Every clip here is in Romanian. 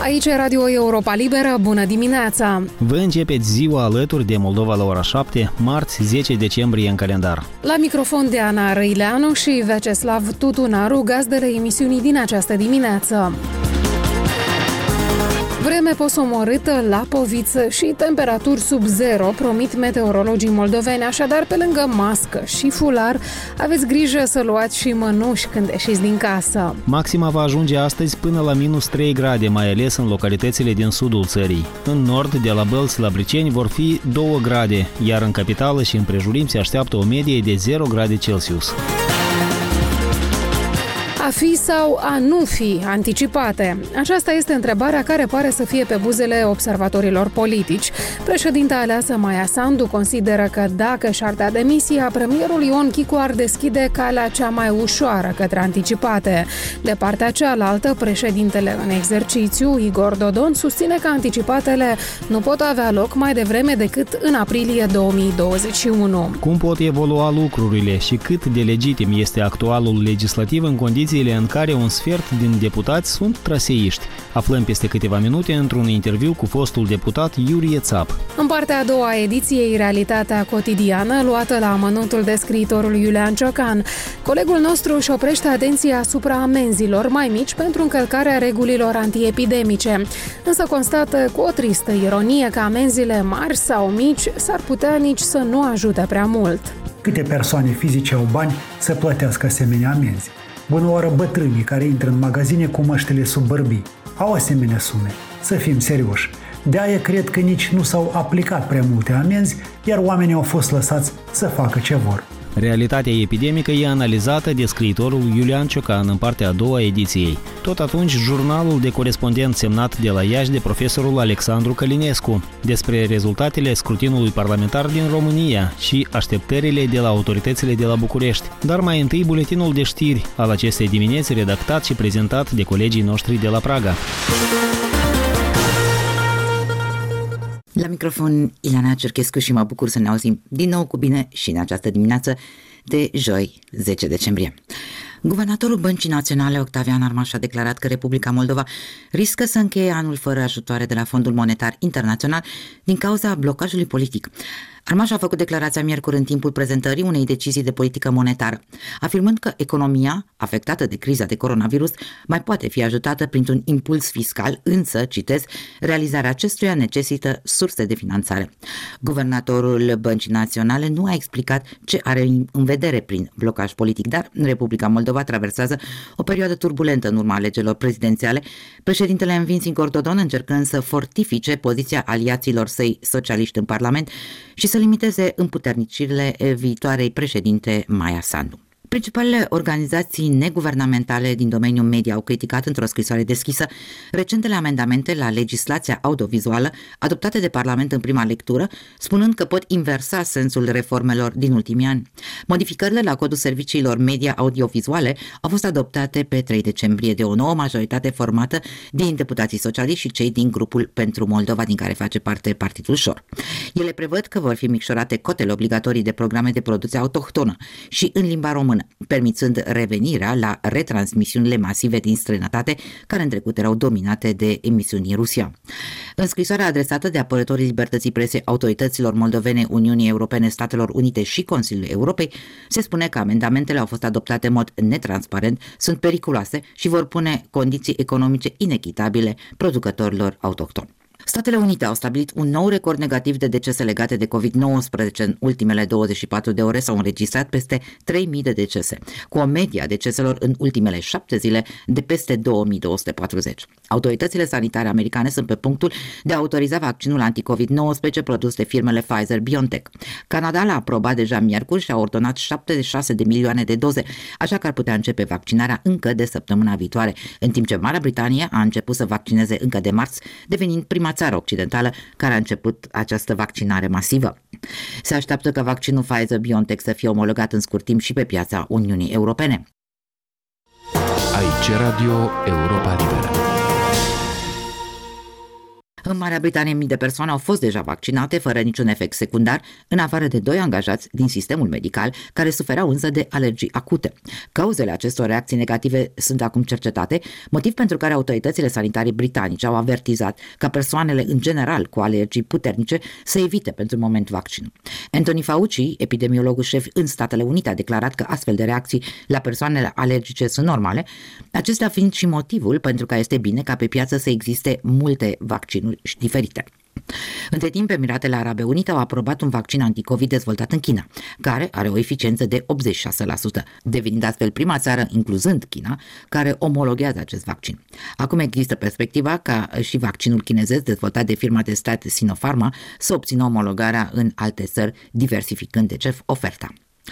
Aici e Radio Europa Liberă, bună dimineața! Vă începeți ziua alături de Moldova la ora 7, marți 10 decembrie în calendar. La microfon de Ana Răileanu și Vyacheslav Tutunaru, gazdele emisiunii din această dimineață. Vreme posomorâtă, lapoviță și temperaturi sub zero, promit meteorologii moldoveni, așadar pe lângă mască și fular, aveți grijă să luați și mănuși când ieșiți din casă. Maxima va ajunge astăzi până la minus 3 grade, mai ales în localitățile din sudul țării. În nord, de la Bălți la Briceni, vor fi 2 grade, iar în capitală și împrejurim se așteaptă o medie de 0 grade Celsius. A fi sau a nu fi anticipate? Aceasta este întrebarea care pare să fie pe buzele observatorilor politici. Președinta aleasă Maia Sandu consideră că dacă și-ar da demisia, premierul Ion Chicu ar deschide calea cea mai ușoară către anticipate. De partea cealaltă, președintele în exercițiu, Igor Dodon, susține că anticipatele nu pot avea loc mai devreme decât în aprilie 2021. Cum pot evolua lucrurile și cât de legitim este actualul legislativ în condiții în care un sfert din deputați sunt traseiști? Aflăm peste câteva minute într-un interviu cu fostul deputat Iurie Țap. În partea a doua a ediției Realitatea cotidiană, luată la amănuntul de scriitorul Iulian Ciocan, colegul nostru își oprește atenția asupra amenzilor mai mici pentru încălcarea regulilor antiepidemice. Însă constată cu o tristă ironie că amenzile mari sau mici s-ar putea nici să nu ajute prea mult. Câte persoane fizice au bani să plătească asemenea amenzi? Bună oară bătrânii care intră în magazine cu măștile sub bărbii. Au asemenea sume. Să fim serioși. De-aia cred că nici nu s-au aplicat prea multe amenzi, iar oamenii au fost lăsați să facă ce vor. Realitatea epidemică e analizată de scriitorul Iulian Ciocan în partea a doua a ediției. Tot atunci, jurnalul de corespondent semnat de la Iași de profesorul Alexandru Călinescu despre rezultatele scrutinului parlamentar din România și așteptările de la autoritățile de la București. Dar mai întâi buletinul de știri al acestei dimineți, redactat și prezentat de colegii noștri de la Praga. La microfon, Ileana Cerchescu și mă bucur să ne auzim din nou cu bine și în această dimineață de joi, 10 decembrie. Guvernatorul Băncii Naționale, Octavian Armaș, a declarat că Republica Moldova riscă să încheie anul fără ajutoare de la Fondul Monetar Internațional din cauza blocajului politic. Armaș a făcut declarația miercuri în timpul prezentării unei decizii de politică monetară, afirmând că economia afectată de criza de coronavirus mai poate fi ajutată printr-un impuls fiscal, însă, citez, realizarea acestuia necesită surse de finanțare. Guvernatorul Băncii Naționale nu a explicat ce are în vedere prin blocaj politic, dar Republica Moldova traversează o perioadă turbulentă în urma alegerilor prezidențiale, președintele învins Igor Dodon încercând să fortifice poziția aliaților săi socialiști în Parlament și să limiteze împuternicirile viitoarei președinte Maia Sandu. Principalele organizații neguvernamentale din domeniul media au criticat într-o scrisoare deschisă recentele amendamente la legislația audiovizuală adoptate de Parlament în prima lectură, spunând că pot inversa sensul reformelor din ultimii ani. Modificările la codul serviciilor media audiovizuale au fost adoptate pe 3 decembrie de o nouă majoritate formată din deputații socialiști și cei din grupul Pentru Moldova, din care face parte Partidul Șor. Ele prevăd că vor fi micșorate cotele obligatorii de programe de producție autohtonă și în limba română, permițând revenirea la retransmisiunile masive din străinătate, care în trecut erau dominate de emisiuni din Rusia. În scrisoarea adresată de apărătorii libertății presei autorităților moldovene, Uniunii Europene, Statelor Unite și Consiliului Europei, se spune că amendamentele au fost adoptate în mod netransparent, sunt periculoase și vor pune condiții economice inechitabile producătorilor autohtoni. Statele Unite au stabilit un nou record negativ de decese legate de COVID-19. În ultimele 24 de ore s-au înregistrat peste 3.000 de decese, cu o medie a deceselor în ultimele 7 zile de peste 2.240. Autoritățile sanitare americane sunt pe punctul de a autoriza vaccinul anti-COVID-19 produs de firmele Pfizer-BioNTech. Canada l-a aprobat deja miercuri și a ordonat 76 de milioane de doze, așa că ar putea începe vaccinarea încă de săptămâna viitoare, în timp ce Marea Britanie a început să vaccineze încă de marți, devenind prima țară occidentală care a început această vaccinare masivă. Se așteaptă ca vaccinul Pfizer-BioNTech să fie omologat în scurt timp și pe piața Uniunii Europene. Aici Radio Europa Liberă. În Marea Britanie, mii de persoane au fost deja vaccinate fără niciun efect secundar, în afară de 2 angajați din sistemul medical care suferau însă de alergii acute. Cauzele acestor reacții negative sunt acum cercetate, motiv pentru care autoritățile sanitare britanice au avertizat ca persoanele în general cu alergii puternice să evite pentru moment vaccinul. Anthony Fauci, epidemiologul șef în Statele Unite, a declarat că astfel de reacții la persoanele alergice sunt normale, acestea fiind și motivul pentru care este bine ca pe piață să existe multe vaccinuri diferite. Între timp, Emiratele Arabe Unite au aprobat un vaccin anticovid dezvoltat în China, care are o eficiență de 86%, devenind astfel prima țară, incluzând China, care omologhează acest vaccin. Acum există perspectiva ca și vaccinul chinezesc dezvoltat de firma de stat Sinopharm să obțină omologarea în alte țări, diversificând deci oferta.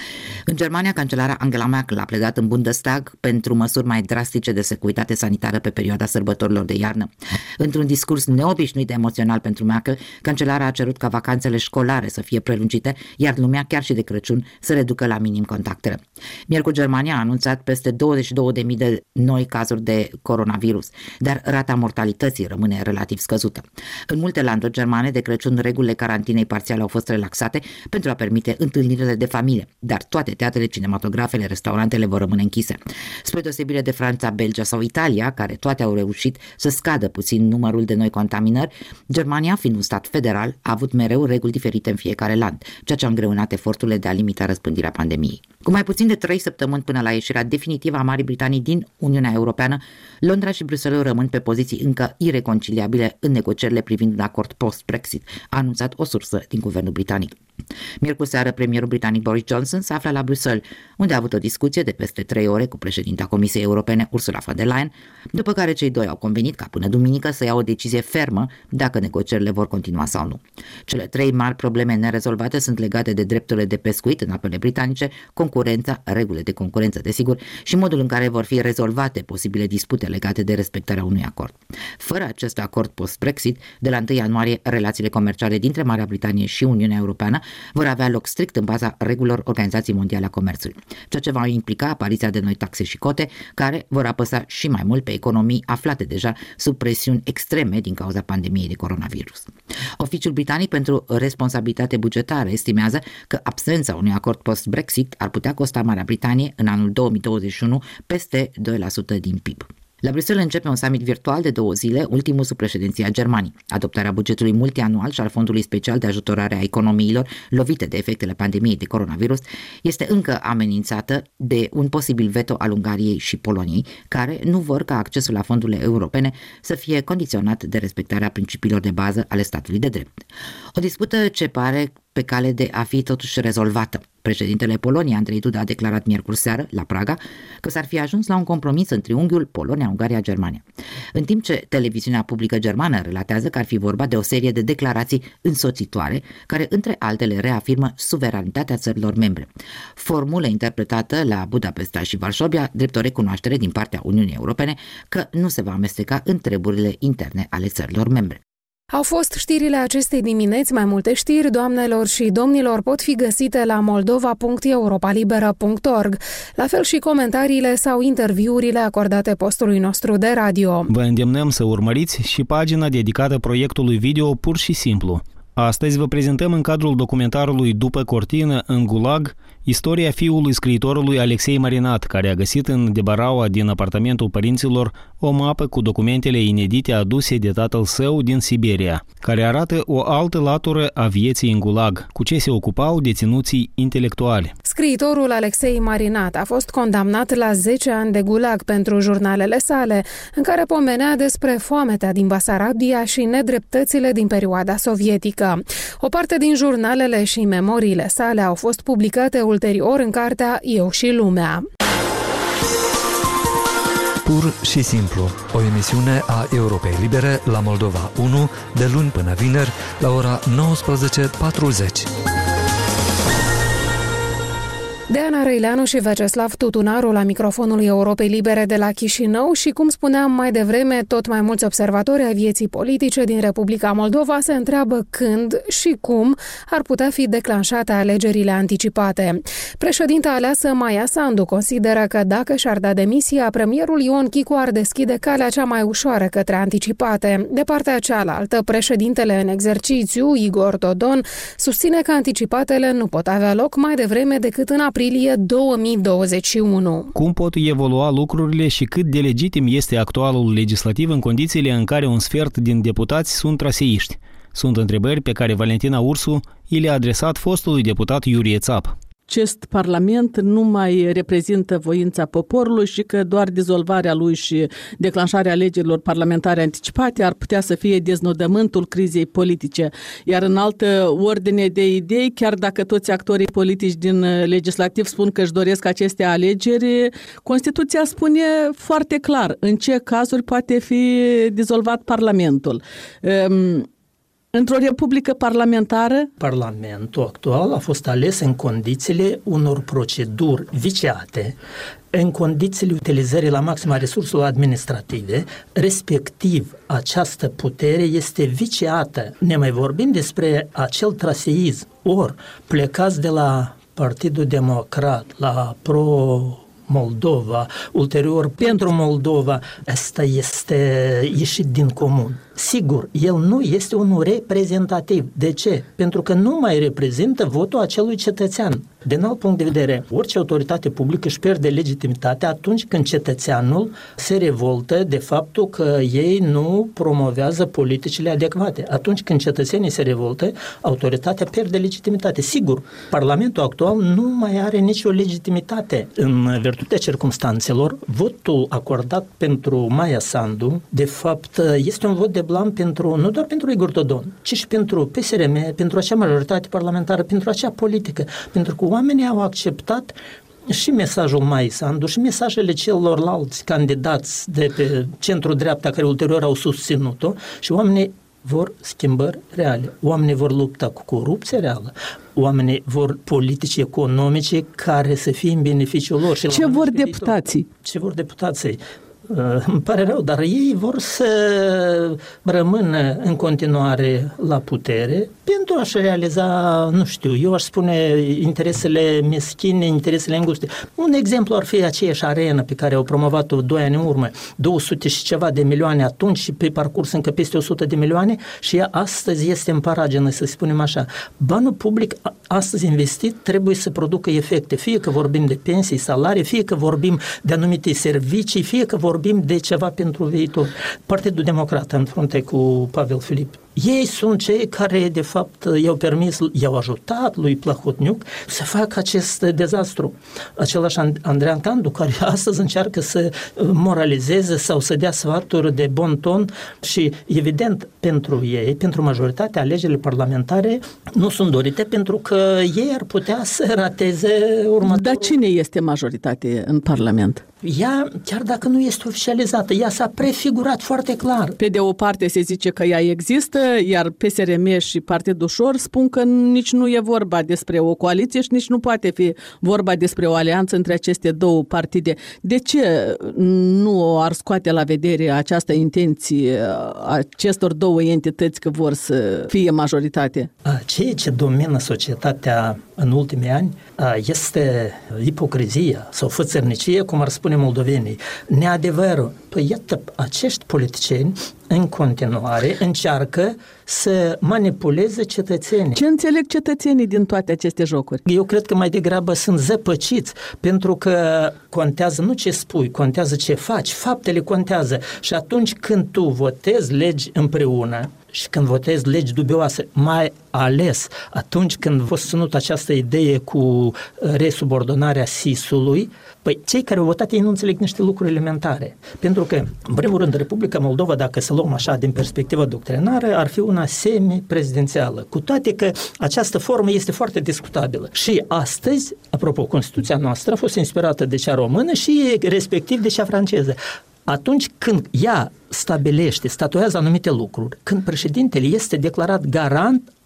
În Germania, cancelara Angela Merkel a pledat în Bundestag pentru măsuri mai drastice de securitate sanitară pe perioada sărbătorilor de iarnă. Într-un discurs neobișnuit de emoțional pentru Merkel, cancelara a cerut ca vacanțele școlare să fie prelungite, iar lumea, chiar și de Crăciun, să reducă la minim contactele. Miercuri, Germania a anunțat peste 22.000 de noi cazuri de coronavirus, dar rata mortalității rămâne relativ scăzută. În multe landuri germane, de Crăciun, regulile carantinei parțiale au fost relaxate pentru a permite întâlnirile de familie, dar toate teatrele, cinematografele, restaurantele vor rămâne închise. Spre deosebire de Franța, Belgia sau Italia, care toate au reușit să scadă puțin numărul de noi contaminări, Germania, fiind un stat federal, a avut mereu reguli diferite în fiecare land, ceea ce a îngreunat eforturile de a limita răspândirea pandemiei. Cu mai puțin de 3 săptămâni până la ieșirea definitivă a Marii Britanii din Uniunea Europeană, Londra și Bruxelles rămân pe poziții încă ireconciliabile în negocierile privind un acord post-Brexit, a anunțat o sursă din guvernul britanic. Miercuri seară, premierul britanic Boris Johnson se află la Bruxelles, unde a avut o discuție de peste 3 ore cu președinta Comisiei Europene Ursula von der Leyen, după care cei doi au convenit ca până duminică să ia o decizie fermă dacă negocierile vor continua sau nu. Cele 3 mari probleme nerezolvate sunt legate de drepturile de pescuit în apele britanice, concurența, regulile de concurență, desigur, și modul în care vor fi rezolvate posibile dispute legate de respectarea unui acord. Fără acest acord post-Brexit, de la 1 ianuarie, relațiile comerciale dintre Marea Britanie și Uniunea Europeană vor avea loc strict în baza regulilor Organizației Mondiale a Comerțului, ceea ce va implica apariția de noi taxe și cote, care vor apăsa și mai mult pe economii aflate deja sub presiuni extreme din cauza pandemiei de coronavirus. Oficiul britanic pentru responsabilitate bugetară estimează că absența unui acord post-Brexit ar putea costa Marea Britanie în anul 2021 peste 2% din PIB. La Bruxelles începe un summit virtual de 2 zile, ultimul sub președinția Germaniei. Adoptarea bugetului multianual și al Fondului Special de Ajutorare a Economiilor lovite de efectele pandemiei de coronavirus este încă amenințată de un posibil veto al Ungariei și Poloniei, care nu vor ca accesul la fondurile europene să fie condiționat de respectarea principiilor de bază ale statului de drept. O dispută ce pare pe cale de a fi totuși rezolvată. Președintele Poloniei, Andrei Duda, a declarat miercuri seară, la Praga, că s-ar fi ajuns la un compromis în triunghiul Polonia, Ungaria, Germania. În timp ce televiziunea publică germană relatează că ar fi vorba de o serie de declarații însoțitoare, care, între altele, reafirmă suveranitatea țărilor membre. Formulă interpretată la Budapesta și Varșovia, drept o recunoaștere din partea Uniunii Europene că nu se va amesteca în treburile interne ale țărilor membre. Au fost știrile acestei dimineți. Mai multe știri, doamnelor și domnilor, pot fi găsite la moldova.europalibera.org, la fel și comentariile sau interviurile acordate postului nostru de radio. Vă îndemnăm să urmăriți și pagina dedicată proiectului video Pur și Simplu. Astăzi vă prezentăm în cadrul documentarului După cortină în Gulag istoria fiului scriitorului Alexei Marinat, care a găsit în debaraua din apartamentul părinților o mapă cu documentele inedite aduse de tatăl său din Siberia, care arată o altă latură a vieții în Gulag, cu ce se ocupau deținuții intelectuali. Scriitorul Alexei Marinat a fost condamnat la 10 ani de Gulag pentru jurnalele sale, în care pomenea despre foametea din Basarabia și nedreptățile din perioada sovietică. O parte din jurnalele și memoriile sale au fost publicate ulterior în cartea Eu și lumea. Pur și simplu, o emisiune a Europei Libere la Moldova 1, de luni până vineri, la ora 19:40. Deana Răileanu și Veceslav Tutunaru la microfonul Europei Libere de la Chișinău și, cum spuneam mai devreme, tot mai mulți observatori ai vieții politice din Republica Moldova se întreabă când și cum ar putea fi declanșate alegerile anticipate. Președinta aleasă Maia Sandu consideră că dacă și-ar da demisia, premierul Ion Chicu ar deschide calea cea mai ușoară către anticipate. De partea cealaltă, președintele în exercițiu, Igor Dodon, susține că anticipatele nu pot avea loc mai devreme decât în aprilie 2021. Cum pot evolua lucrurile și cât de legitim este actualul legislativ în condițiile în care un sfert din deputați sunt traseiști? Sunt întrebări pe care Valentina Ursu i le-a adresat fostului deputat Iurie Țap. Acest parlament nu mai reprezintă voința poporului și că doar dizolvarea lui și declanșarea alegerilor parlamentare anticipate ar putea să fie deznodământul crizei politice. Iar în altă ordine de idei, chiar dacă toți actorii politici din legislativ spun că își doresc aceste alegeri, Constituția spune foarte clar în ce cazuri poate fi dizolvat Parlamentul. Într-o republică parlamentară? Parlamentul actual a fost ales în condițiile unor proceduri viciate, în condițiile utilizării la maxim a resurselor administrative, respectiv această putere este viciată. Ne mai vorbim despre acel traseism. Ori plecați de la Partidul Democrat, la Moldova, ulterior pentru Moldova, asta este ieșit din comun. Sigur, el nu este unul reprezentativ. De ce? Pentru că nu mai reprezintă votul acelui cetățean. Din alt punct de vedere, orice autoritate publică își pierde legitimitatea atunci când cetățeanul se revoltă de faptul că ei nu promovează politicile adecvate. Atunci când cetățenii se revoltă, autoritatea pierde legitimitate. Sigur, Parlamentul actual nu mai are nicio legitimitate. În virtutea circumstanțelor, votul acordat pentru Maia Sandu, de fapt, este un vot de blam nu doar pentru Igor Dodon, ci și pentru PSRM, pentru acea majoritate parlamentară, pentru acea politică, pentru că oamenii au acceptat și mesajul Maiei Sandu și mesajele celorlalți candidați de pe centru-dreapta care ulterior au susținut-o și oamenii vor schimbări reale. Oamenii vor lupta cu corupție reală. Oamenii vor politici economice care să fie în beneficiul lor. Și ce vor deputații? Ce vor deputații? Îmi pare rău, dar ei vor să rămână în continuare la putere pentru a-și realiza, nu știu, eu aș spune interesele meschine, interesele înguste. Un exemplu ar fi aceeași arenă pe care au promovat-o 2 ani în urmă, 200 și ceva de milioane atunci și pe parcurs încă peste 100 de milioane și ea astăzi este în paragină, să spunem așa. Banul public astăzi investit trebuie să producă efecte, fie că vorbim de pensii, salarii, fie că vorbim de anumite servicii, fie că vorbim de ceva pentru viitor. Partidul Democrat în frunte cu Pavel Filip. Ei sunt cei care, de fapt, i-au ajutat lui Plahotniuc să facă acest dezastru. Același Andreea Candu, care astăzi încearcă să moralizeze sau să dea sfaturi de bon ton și, evident, pentru ei, pentru majoritatea, alegerile parlamentare nu sunt dorite pentru că ei ar putea să rateze următorul. Dar cine este majoritate în Parlament? Ea, chiar dacă nu este oficializată, ea s-a prefigurat foarte clar. Pe de o parte se zice că ea există, iar PSRM și Partidul Ușor spun că nici nu e vorba despre o coaliție și nici nu poate fi vorba despre o alianță între aceste două partide. De ce nu ar scoate la vedere această intenție acestor două entități că vor să fie majoritate? Ceea ce domină societatea în ultimii ani este ipocrizia sau fățărnicie, cum ar spune moldovenii, neadevărul. Păi iată, acești politicieni în continuare încearcă să manipuleze cetățenii. Ce înțeleg cetățenii din toate aceste jocuri? Eu cred că mai degrabă sunt zăpăciți, pentru că contează nu ce spui, contează ce faci, faptele contează. Și atunci când tu votezi legi împreună și când votezi legi dubioase, mai ales atunci când a fost ținut această idee cu resubordonarea SIS-ului, păi cei care au votat ei nu înțeleg niște lucruri elementare. Pentru că, în primul rând, Republica Moldova, dacă să luăm așa din perspectivă doctrinară, ar fi una semi-prezidențială, cu toate că această formă este foarte discutabilă. Și astăzi, apropo, Constituția noastră a fost inspirată de cea română și respectiv de cea franceză. Atunci când ea stabilește, statuează anumite lucruri, când președintele este declarat garant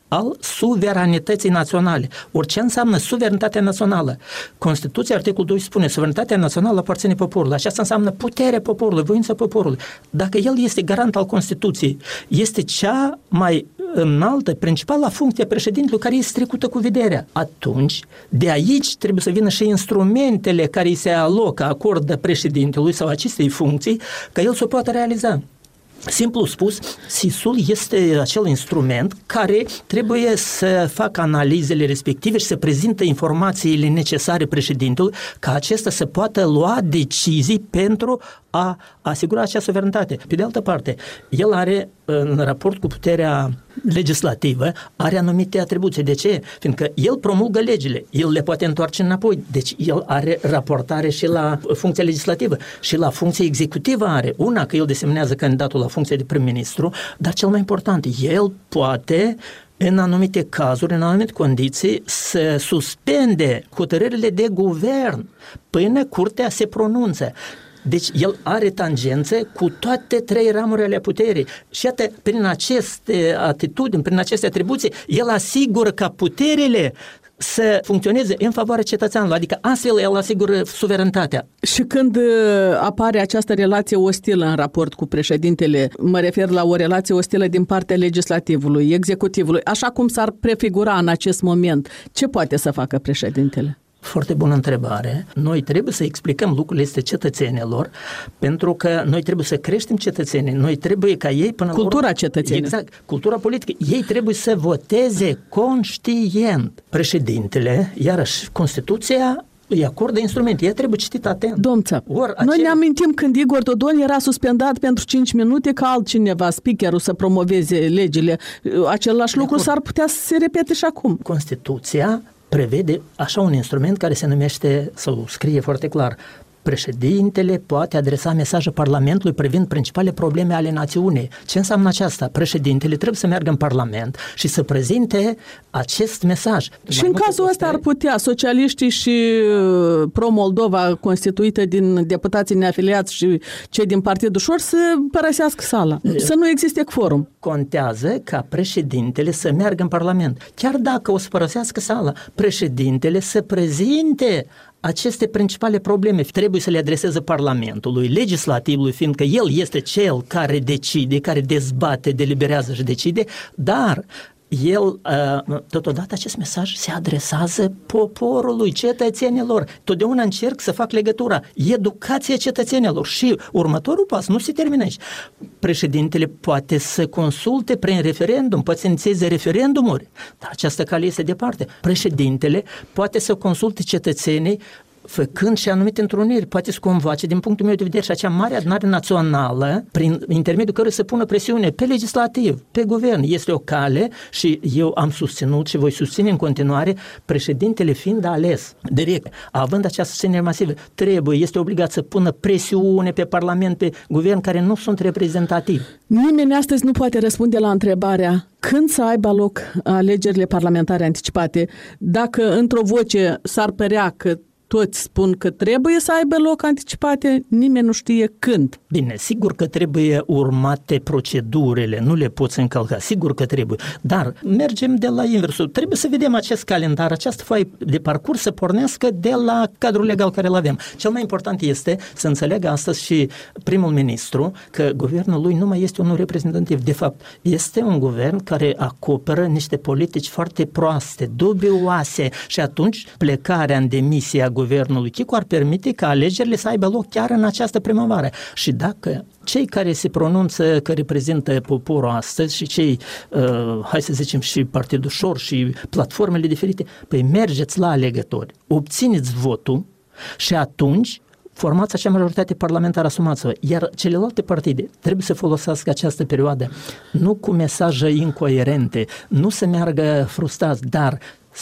al suveranității naționale. Ce înseamnă suveranitatea națională? Constituția, articolul 2 spune, suveranitatea națională aparține poporului. Aceasta înseamnă puterea poporului, voința poporului. Dacă el este garant al Constituției, este cea mai înaltă, principală funcție a președintelui care este trecută cu vederea. Atunci, de aici trebuie să vină și instrumentele care îi se alocă, acordă președintelui sau acestei funcții, ca el să o poată realiza. Simplu spus, SIS-ul este acel instrument care trebuie să facă analizele respective și să prezintă informațiile necesare președintelui ca acesta să poată lua decizii pentru a asigura acea suveranitate. Pe de altă parte, el are, în raport cu puterea legislativă, are anumite atribuții. De ce? Fiindcă el promulgă legile, el le poate întoarce înapoi. Deci el are raportare și la funcția legislativă și la funcția executivă are. Una, că el desemnează candidatul la funcția de prim-ministru, dar cel mai important, el poate în anumite cazuri, în anumite condiții, să suspende hotărârile de guvern până curtea se pronunță. Deci el are tangențe cu toate trei ramuri ale puterii și iată, prin aceste atitudini, prin aceste atribuții, el asigură ca puterile să funcționeze în favoarea cetățeanului, adică astfel el asigură suveranitatea. Și când apare această relație ostilă în raport cu președintele, mă refer la o relație ostilă din partea legislativului, executivului, așa cum s-ar prefigura în acest moment, ce poate să facă președintele? Foarte bună întrebare. Noi trebuie să explicăm lucrurile astea cetățenilor, pentru că noi trebuie să creștem cetățenii, noi trebuie ca ei până cultura cetățenilor. Exact, cultura politică. Ei trebuie să voteze conștient. Președintele, iarăși, Constituția îi acordă instrumente, ea trebuie citit atent. Domnță, noi ne amintim când Igor Dodon era suspendat pentru 5 minute ca altcineva, speakerul, să promoveze legile. Același lucru s-ar putea să se repete și acum. Constituția prevede așa un instrument care se numește, sau scrie foarte clar, președintele poate adresa mesaje Parlamentului privind principale probleme ale națiunii. Ce înseamnă aceasta? Președintele trebuie să meargă în Parlament și să prezinte acest mesaj. Și în cazul ăsta ar putea socialiștii și Pro-Moldova, constituită din deputații neafiliați și cei din Partidul Ușor, să părăsească sala, să nu existe quorum. Contează ca președintele să meargă în Parlament. Chiar dacă o să părăsească sala, președintele să prezinte aceste principale probleme. Trebuie să le adreseze Parlamentului, legislativului, fiindcă el este cel care decide, care dezbate, deliberează și decide, dar el, totodată, acest mesaj se adresează poporului, cetățenilor. Totdeauna încerc să fac legătura. Educația cetățenilor și următorul pas nu se termină aici. Președintele poate să consulte prin referendum, poate să inițieze referendumuri, dar această cale este departe. Președintele poate să consulte cetățenii făcând și anumite întruniri, poate să convoace, din punctul meu de vedere, și acea mare adunare națională, prin intermediul căruia să pună presiune pe legislativ, pe guvern. Este o cale și eu am susținut și voi susține în continuare, președintele fiind ales direct, având această susținere masivă, este obligat să pună presiune pe Parlament, pe guvern, care nu sunt reprezentativi. Nimeni astăzi nu poate răspunde la întrebarea când să aibă loc alegerile parlamentare anticipate, dacă într-o voce s-ar părea că toți spun că trebuie să aibă loc anticipate, nimeni nu știe când. Bine, sigur că trebuie urmate procedurile, nu le poți încălca, sigur că trebuie, dar mergem de la inversul. Trebuie să vedem acest calendar, această foaie de parcurs să pornească de la cadrul legal care îl avem. Cel mai important este să înțeleagă astăzi și primul ministru că guvernul lui nu mai este unul reprezentativ. De fapt, este un guvern care acoperă niște politici foarte proaste, dubioase și atunci plecarea în demisie a guvernului Chicu ar permite ca alegerile să aibă loc chiar în această primăvară. Și dacă cei care se pronunță că reprezintă poporul astăzi și cei, hai să zicem, și Partidul Ușor și platformele diferite, păi mergeți la alegători, obțineți votul și atunci formați acea majoritate parlamentară, asumați-vă. Iar celelalte partide trebuie să folosească această perioadă nu cu mesaje incoerente, nu să meargă frustrați, dar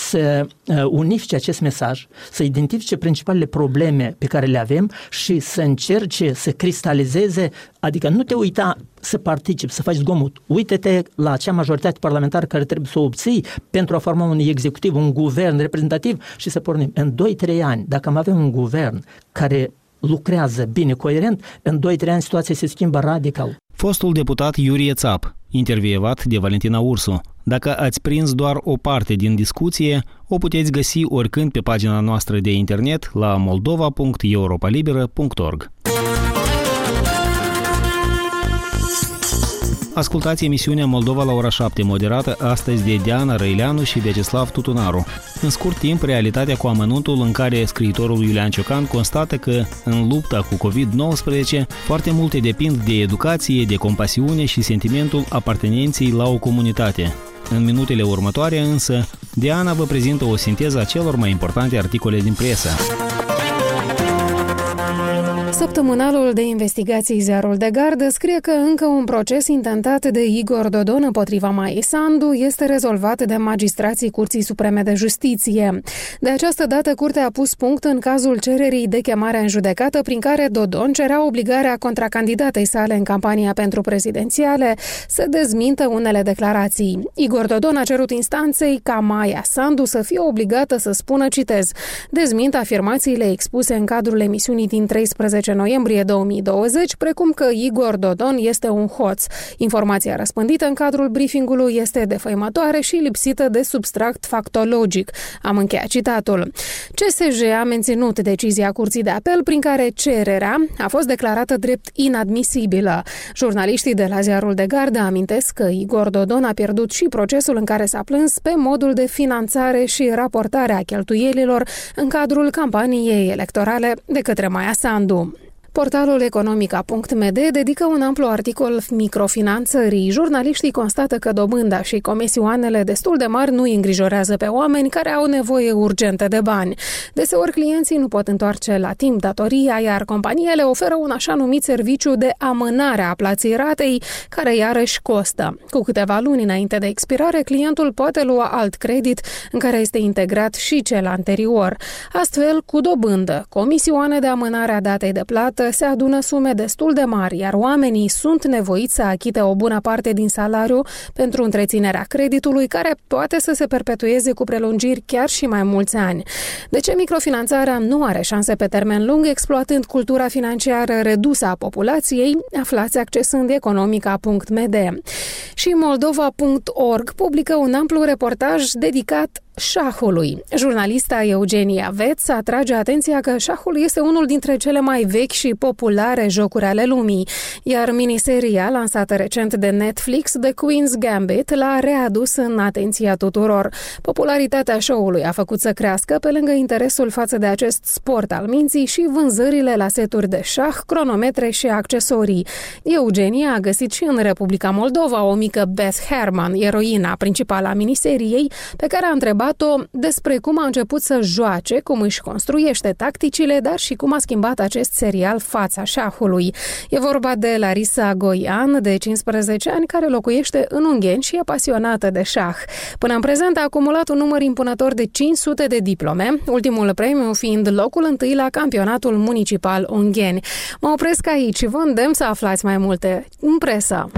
să unifice acest mesaj, să identifice principalele probleme pe care le avem și să încerce să cristalizeze, adică nu te uita să participi, să faci zgomot. Uită-te la acea majoritate parlamentară care trebuie să o obții pentru a forma un executiv, un guvern reprezentativ și să pornim. În 2-3 ani, dacă am avea un guvern care lucrează bine, coerent, în 2-3 ani situația se schimbă radical. Fostul deputat Iurie Țap, intervievat de Valentina Ursu. Dacă ați prins doar o parte din discuție, o puteți găsi oricând pe pagina noastră de internet la moldova.europalibera.org. Ascultați emisiunea Moldova la ora 7, moderată astăzi de Diana Răileanu și Vyacheslav Tutunaru. În scurt timp, realitatea cu amănuntul în care scriitorul Iulian Ciocan constată că, în lupta cu COVID-19, foarte multe depind de educație, de compasiune și sentimentul apartenenței la o comunitate. În minutele următoare, însă, Diana vă prezintă o sinteză a celor mai importante articole din presă. Săptămânalul de investigații Ziarul de Gardă scrie că încă un proces intentat de Igor Dodon împotriva Maiei Sandu este rezolvat de magistrații Curții Supreme de Justiție. De această dată, Curtea a pus punct în cazul cererii de chemare în judecată prin care Dodon cerea obligarea contracandidatei sale în campania pentru prezidențiale să dezmintă unele declarații. Igor Dodon a cerut instanței ca Maia Sandu să fie obligată să spună, citez, dezmint afirmațiile expuse în cadrul emisiunii din 13 noiembrie 2020, precum că Igor Dodon este un hoț. Informația răspândită în cadrul briefingului este defăimătoare și lipsită de substrat factologic. Am încheiat citatul. CSJ a menținut decizia Curții de Apel prin care cererea a fost declarată drept inadmisibilă. Jurnaliștii de la Ziarul de Gardă amintesc că Igor Dodon a pierdut și procesul în care s-a plâns pe modul de finanțare și raportare a cheltuielilor în cadrul campaniei electorale de către Maia Sandu. Portalul economica.md dedică un amplu articol microfinanțării. Jurnaliștii constată că dobânda și comisioanele destul de mari nu îi îngrijorează pe oameni care au nevoie urgentă de bani. Deseori clienții nu pot întoarce la timp datoria, iar companiile oferă un așa numit serviciu de amânare a plății ratei, care iarăși costă. Cu câteva luni înainte de expirare, clientul poate lua alt credit în care este integrat și cel anterior. Astfel, cu dobândă, comisioane de amânare a datei de plată, se adună sume destul de mari, iar oamenii sunt nevoiți să achite o bună parte din salariu pentru întreținerea creditului, care poate să se perpetueze cu prelungiri chiar și mai mulți ani. De ce microfinanțarea nu are șanse pe termen lung, exploatând cultura financiară redusă a populației? Aflați accesând economica.md. Și Moldova.org publică un amplu reportaj dedicat șahului. Jurnalista Eugenia Veț atrage atenția că șahul este unul dintre cele mai vechi și populare jocuri ale lumii, iar miniseria lansată recent de Netflix, The Queen's Gambit, l-a readus în atenția tuturor. Popularitatea show-ului a făcut să crească pe lângă interesul față de acest sport al minții și vânzările la seturi de șah, cronometre și accesorii. Eugenia a găsit și în Republica Moldova o mică Beth Herman, eroina principală a miniseriei, pe care a întrebat despre cum a început să joace, cum își construiește tacticile, dar și cum a schimbat acest serial fața șahului. E vorba de Larisa Goian, de 15 ani, care locuiește în Ungheni și e pasionată de șah. Până în prezent a acumulat un număr impunător de 500 de diplome, ultimul premiu fiind locul întâi la campionatul municipal Ungheni. Mă opresc aici și vă îndemn să aflați mai multe în presă.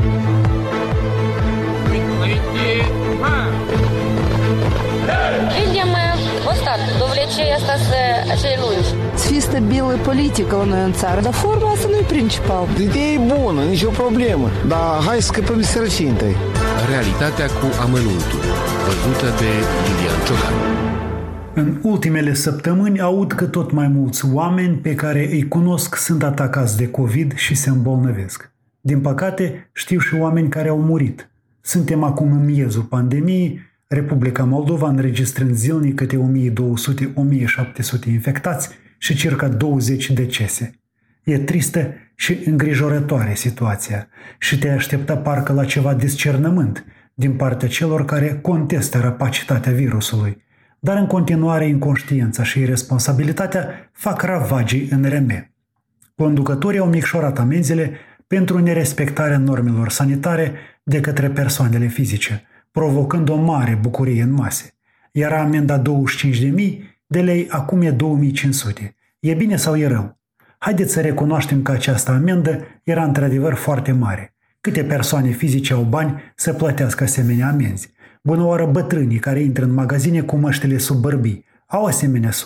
Видим устав, довлечение acei lungi. Să fie stabilă politică la noi în țară, dar forma asta nu-i principal. Ideea e bună, nicio problemă, dar hai să scăpăm de sărăcie întâi. Realitatea cu amănuntul, văzută de Iulian Ciocan. În ultimele săptămâni aud că tot mai mulți oameni pe care îi cunosc sunt atacați de COVID și se îmbolnăvesc. Din păcate, știu și oameni care au murit. Suntem acum în miezul pandemiei, Republica Moldova înregistrând zilnic câte 1200-1700 infectați și circa 20 decese. E tristă și îngrijorătoare situația și te aștepta parcă la ceva discernământ din partea celor care contestă rapacitatea virusului. Dar în continuare inconștiența și irresponsabilitatea fac ravagii în reme. Conducătorii au micșorat amenziile pentru nerespectarea normelor sanitare de către persoanele fizice, provocând o mare bucurie în mase. Era amenda 25.000 de lei, acum e 2.500. E bine sau e rău? Haideți să recunoaștem că această amendă era într-adevăr foarte mare. Câte persoane fizice au bani să plătească asemenea amenzi? Bună oară bătrânii care intră în magazine cu măștile sub bărbii au asemenea sume.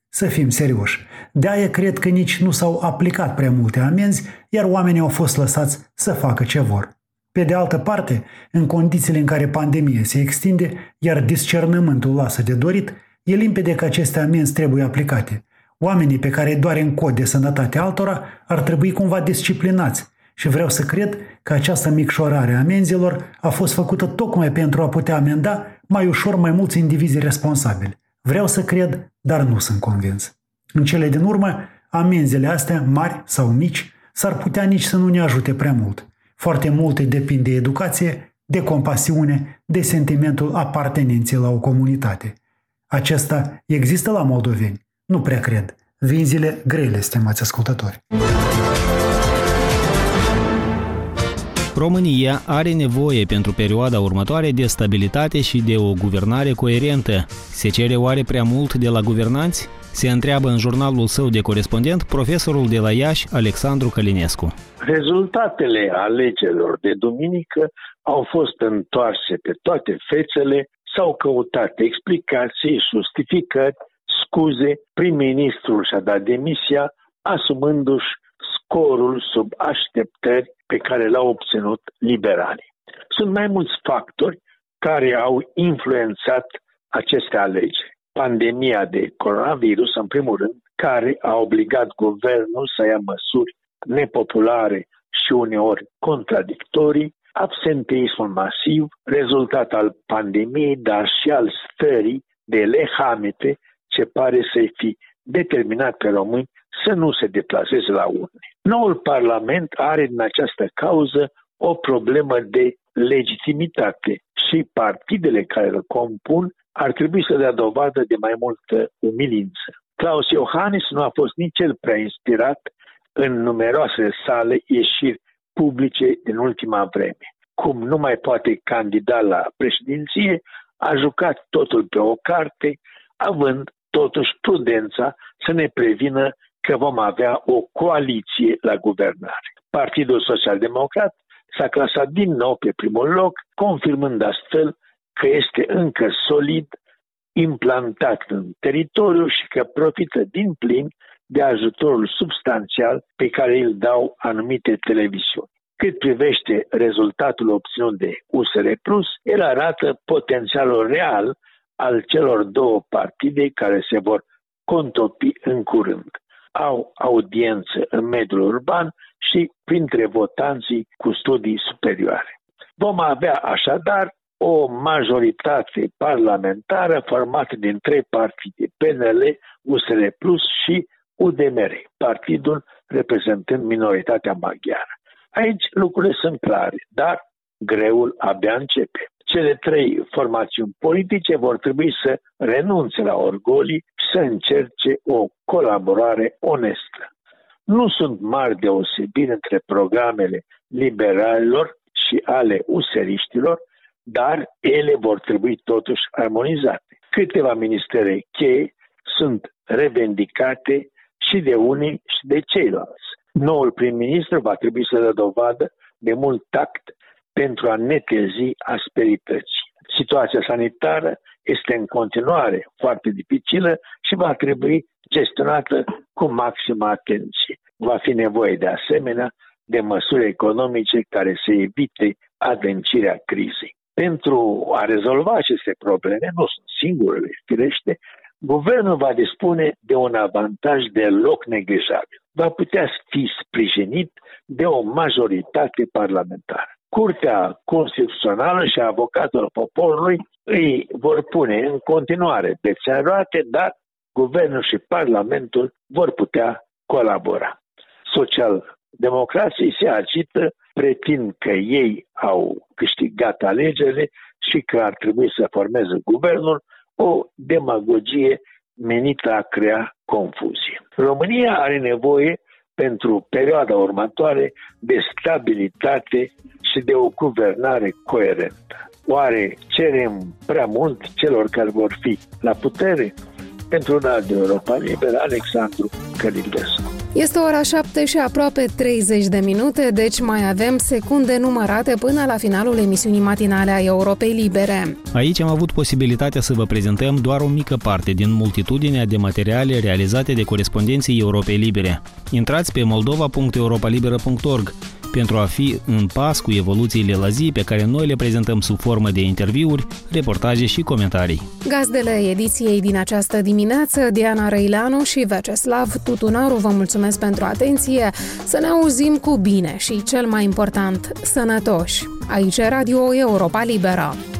Să fim serioși. De-aia cred că nici nu s-au aplicat prea multe amenzi, iar oamenii au fost lăsați să facă ce vor. Pe de altă parte, în condițiile în care pandemia se extinde, iar discernământul lasă de dorit, e limpede că aceste amenzi trebuie aplicate. Oamenii pe care îi doare în cod de sănătate altora ar trebui cumva disciplinați și vreau să cred că această micșorare a amenzilor a fost făcută tocmai pentru a putea amenda mai ușor mai mulți indivizi responsabili. Vreau să cred, dar nu sunt convins. În cele din urmă, amenzile astea, mari sau mici, s-ar putea nici să nu ne ajute prea mult. Foarte multe depind de educație, de compasiune, de sentimentul apartenenței la o comunitate. Acesta există la moldoveni? Nu prea cred. Vin zile grele, stimați ascultători. România are nevoie pentru perioada următoare de stabilitate și de o guvernare coerentă. Se cere oare prea mult de la guvernanți? Se întreabă în jurnalul său de corespondent profesorul de la Iași, Alexandru Călinescu. Rezultatele alegerilor de duminică au fost întoarse pe toate fețele, s-au căutat explicații, justificări, scuze, prim-ministrul și-a dat demisia, asumându-și scorul sub așteptări pe care l-au obținut liberalii. Sunt mai mulți factori care au influențat aceste alegeri. Pandemia de coronavirus, în primul rând, care a obligat guvernul să ia măsuri nepopulare și uneori contradictorii, absenteismul masiv, rezultat al pandemiei, dar și al stării de lehamete ce pare să fi determinat pe români să nu se deplaseze la urne. Noul Parlament are în această cauză o problemă de legitimitate și partidele care îl compun ar trebui să dea dovadă de mai multă umilință. Klaus Iohannis nu a fost nici el prea inspirat în numeroasele sale ieșiri publice din ultima vreme. Cum nu mai poate candida la președinție, a jucat totul pe o carte, având totuși prudența să ne prevină că vom avea o coaliție la guvernare. Partidul Social-Democrat s-a clasat din nou pe primul loc, confirmând astfel că este încă solid implantat în teritoriu și că profită din plin de ajutorul substanțial pe care îl dau anumite televiziuni. Cât privește rezultatul obținut de USR Plus, el arată potențialul real al celor două partide care se vor contopi în curând. Au audiență în mediul urban și printre votanții cu studii superioare. Vom avea așadar o majoritate parlamentară formată din trei partide, PNL, USR Plus și UDMR, partidul reprezentând minoritatea maghiară. Aici lucrurile sunt clare, dar greul abia începe. Cele trei formațiuni politice vor trebui să renunțe la orgolii și să încerce o colaborare onestă. Nu sunt mari deosebiri între programele liberalilor și ale useriștilor, dar ele vor trebui totuși armonizate. Câteva ministere cheie sunt revendicate și de unii și de ceilalți. Noul prim-ministru va trebui să dea dovadă de mult tact pentru a netezi asperității. Situația sanitară este în continuare foarte dificilă și va trebui gestionată cu maximă atenție. Va fi nevoie de asemenea de măsuri economice care să evite adâncirea crizei. Pentru a rezolva aceste probleme, nu sunt singurele, firește, guvernul va dispune de un avantaj deloc neglijabil. Va putea fi sprijinit de o majoritate parlamentară. Curtea Constituțională și avocatul poporului îi vor pune în continuare bețe în roate, dar guvernul și parlamentul vor putea colabora. Social-democrații se agită, pretind că ei au câștigat alegerile și că ar trebui să formeze guvernul, o demagogie menită a crea confuzie. România are nevoie pentru perioada următoare de stabilitate și de o guvernare coerentă. Oare cerem prea mult celor care vor fi la putere? Pentru Radio Europa Liberă, Alexandru Călinescu. Este ora 7 și aproape 30 de minute, deci mai avem secunde numărate până la finalul emisiunii matinale a Europei Libere. Aici am avut posibilitatea să vă prezentăm doar o mică parte din multitudinea de materiale realizate de corespondenții Europei Libere. Intrați pe moldova.europalibera.org pentru a fi în pas cu evoluțiile la zi pe care noi le prezentăm sub formă de interviuri, reportaje și comentarii. Gazdele ediției din această dimineață, Diana Răileanu și Vyacheslav Tutunaru, vă mulțumesc pentru atenție. Să ne auzim cu bine și, cel mai important, sănătoși. Aici e Radio Europa Liberă.